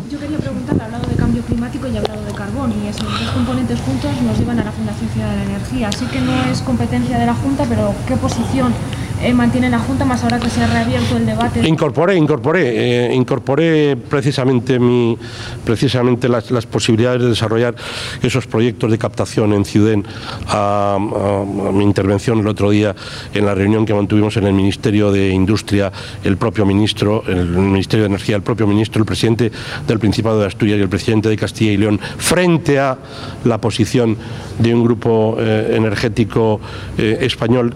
Yo quería preguntarle, ha hablado de cambio climático y ha hablado de carbón, y esos dos componentes juntos nos llevan a la Fundación Ciudad de la Energía. Así que no es competencia de la Junta, pero ¿qué posición mantiene la Junta, más ahora que se ha reabierto el debate? Incorporé precisamente las posibilidades de desarrollar esos proyectos de captación en Ciudén a mi intervención el otro día en la reunión que mantuvimos en el Ministerio de Industria, el propio ministro, el Ministerio de Energía, el propio ministro, el presidente del Principado de Asturias y el presidente de Castilla y León, frente a la posición de un grupo energético español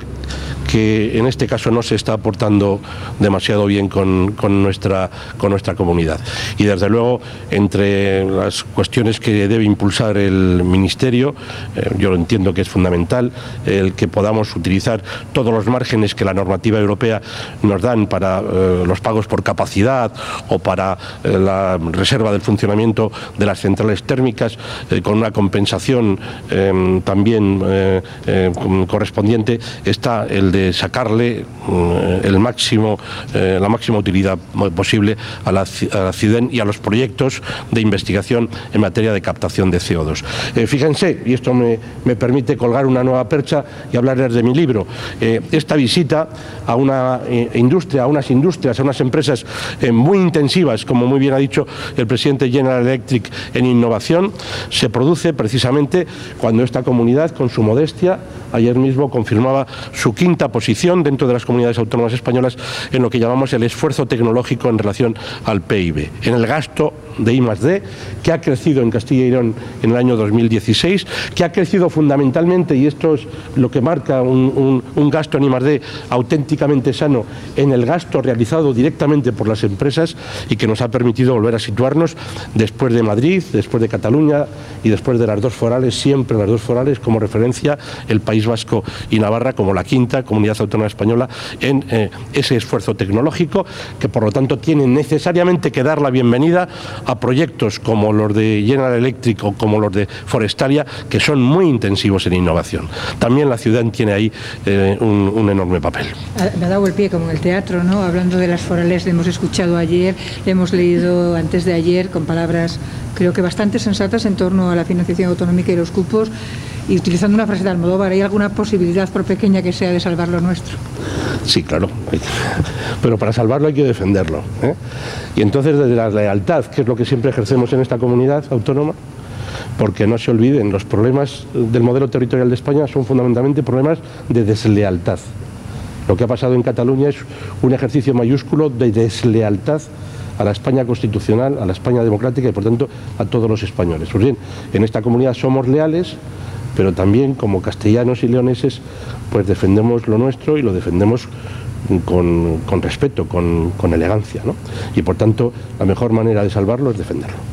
que en este caso no se está aportando demasiado bien con nuestra comunidad. Y desde luego, entre las cuestiones que debe impulsar el Ministerio, yo lo entiendo que es fundamental el que podamos utilizar todos los márgenes que la normativa europea nos dan para los pagos por capacidad o para la reserva del funcionamiento de las centrales térmicas, con una compensación también correspondiente, está el de sacarle la máxima utilidad posible a la Ciudén y a los proyectos de investigación en materia de captación de CO2. Fíjense, y esto me permite colgar una nueva percha y hablarles de mi libro, esta visita a unas industrias, a unas empresas muy intensivas, como muy bien ha dicho el presidente General Electric, en innovación, se produce precisamente cuando esta comunidad, con su modestia, ayer mismo confirmaba su quinta posición dentro de las comunidades autónomas españolas en lo que llamamos el esfuerzo tecnológico en relación al PIB, en el gasto de I+D, que ha crecido en Castilla y León en el año 2016, que ha crecido fundamentalmente, y esto es lo que marca un gasto en I+D auténticamente sano, en el gasto realizado directamente por las empresas, y que nos ha permitido volver a situarnos después de Madrid, después de Cataluña y después de las dos forales, siempre las dos forales como referencia, el País Vasco y Navarra como la quinta comunidad autónoma española en ese esfuerzo tecnológico, que por lo tanto tiene necesariamente que dar la bienvenida a proyectos como los de General Electric o como los de Forestalia, que son muy intensivos en innovación. También la ciudad tiene ahí un enorme papel. Me ha dado el pie como en el teatro, ¿no? Hablando de las forales, le hemos escuchado ayer, le hemos leído antes de ayer con palabras creo que bastante sensatas en torno a la financiación autonómica y los cupos, y utilizando una frase de Almodóvar, ¿hay alguna posibilidad, por pequeña que sea, de salvar lo nuestro? Sí, claro, pero para salvarlo hay que defenderlo, ¿eh? Y entonces, desde la lealtad, que es lo que siempre ejercemos en esta comunidad autónoma, porque no se olviden, los problemas del modelo territorial de España son fundamentalmente problemas de deslealtad. Lo que ha pasado en Cataluña es un ejercicio mayúsculo de deslealtad a la España constitucional, a la España democrática y por tanto a todos los españoles. Pues bien, en esta comunidad somos leales, pero también como castellanos y leoneses pues defendemos lo nuestro y lo defendemos con respeto, con elegancia, ¿no? Y por tanto la mejor manera de salvarlo es defenderlo.